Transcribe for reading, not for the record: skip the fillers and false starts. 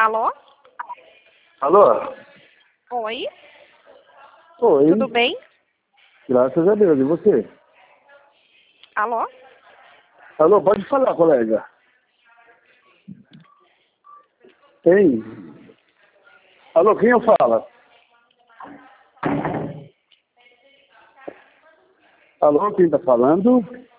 Alô? Alô? Oi? Oi. Tudo bem? Graças a Deus. E você? Alô? Alô, pode falar, colega. Tem? Alô, quem eu falo? Alô, quem tá falando?